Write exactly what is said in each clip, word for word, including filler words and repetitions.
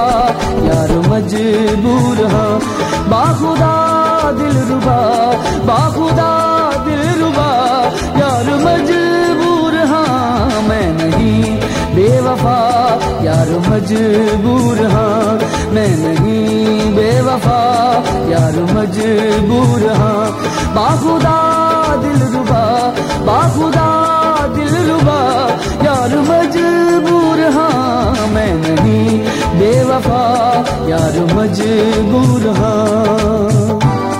यार मजबूर हाँ। बाखुदा दिल रुबा, बाखुदा दिल रुबा, यार मजबूर हाँ। मैं नहीं बेवफा, यार मजबूर हाँ। मैं नहीं बेवफा, यार मजबूर हाँ। बाखुदा दिल रुबा, बाखुदा दिल रुबा, यार मजबूर हाँ। मैं नहीं बेवफा, यार मजबूर हाँ।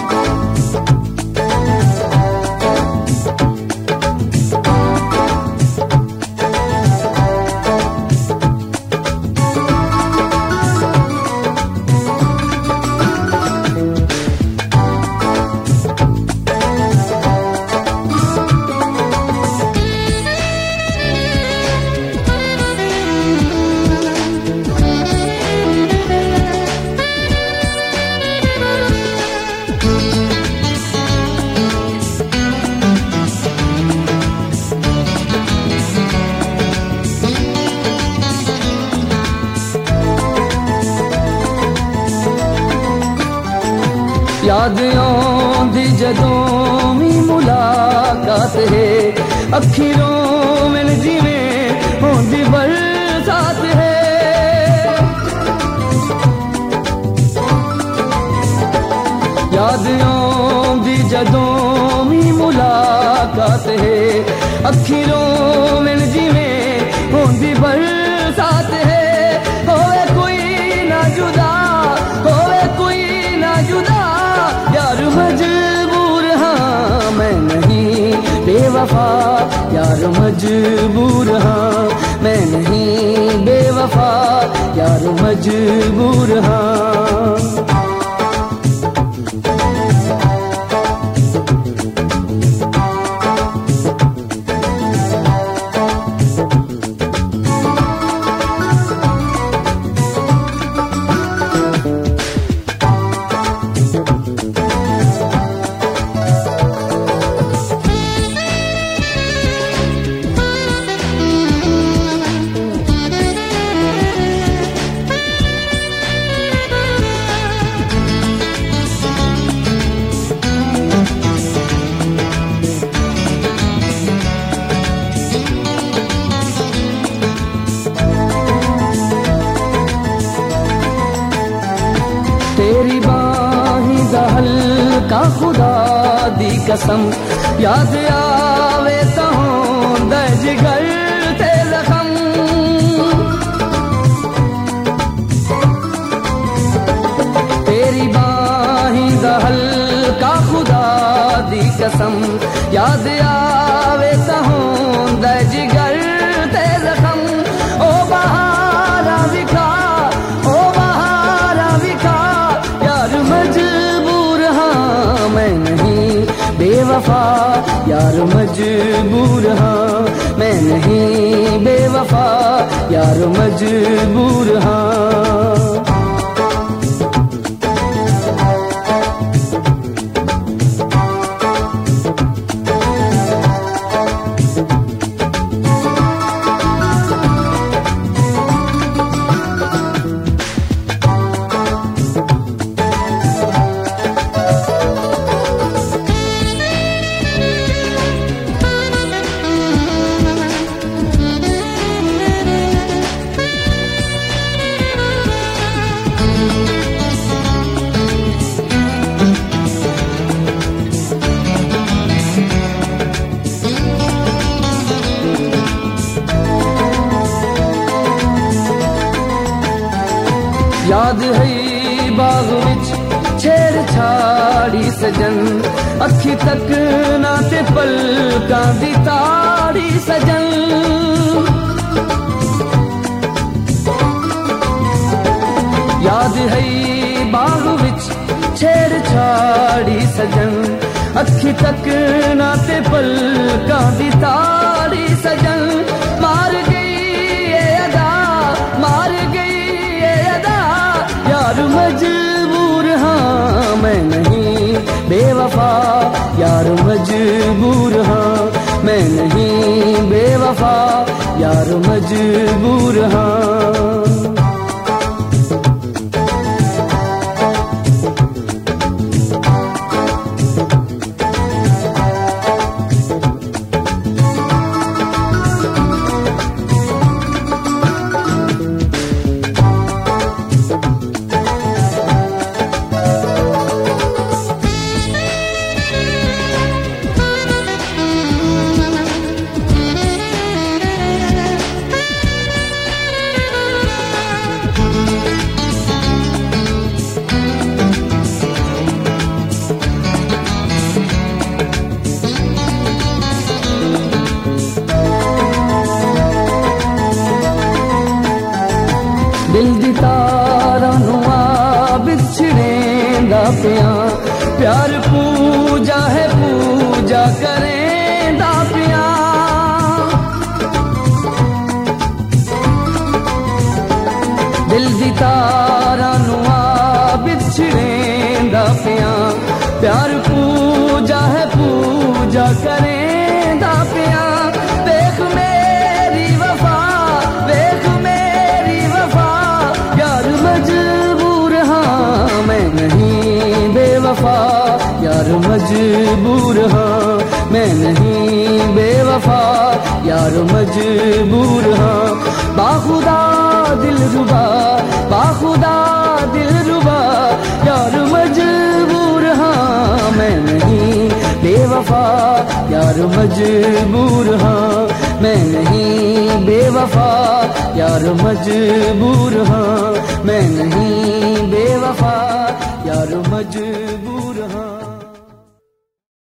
याद आउंदी जदों भी मुलाकात है, अखिरों में जिवें होंदी बरसात है। याद आउंदी जदों भी मुलाकात है, अखिरों में जिवें होंदी बरसात है। होवे कोई ना जुदा, होवे कोई ना जुदा, यार मजबूर हाँ। मैं नहीं बेवफा, यार मजबूर हाँ। मैं नहीं बेवफा, यार मजबूर हाँ। तेरी बाहीं दा हल्का खुदा दी कसम, याद आवे तो होंदा जिगर ते जख्म। तेरी बाहीं दा हल्का खुदा दी कसम, याद आवे तो होंदा जिगर ते जख्म। ओ बहारा विखा, ओ बहारा विखा, यार मजबूर हाँ। मैं नहीं बेवफा, यार मजबूर हाँ। मैं नहीं बेवफा, यार मजबूर हाँ। याद है बाग विच छेड़छाड़ी सजन, अखी तक ना ते पलकां दी ताड़ी सजन। याद है बाग विच छेड़छाड़ी सजन, अखी तक ना ते पलकां दी ताड़ी सजन। मार गई ये अदा, मार गई ये अदा, यार मजबूर हाँ। मैं नहीं बेवफा, यार मजबूर हाँ। मैं नहीं बेवफा, यार मजबूर हाँ। पिया प्यार पूजा है पूजा करें दा पिया दिल दी तारा नुआ बिछड़ें दा पिया प्यार पूजा है पूजा करें दा पिया देख मेरी वफा देख मेरी वफा यार मजबूर हाँ मैं नहीं बेवफा यार मजबूर हाँ मैं नहीं बेवफा यार मजबूर हाँ बाखुदा दिल रुबा बाखुदा दिल रुबा यार मजबूर हाँ मैं नहीं बेवफा यार मजबूर हाँ मैं नहीं बेवफा यार मजबूर हाँ मैं नहीं बेवफा यार मजबूर हाँ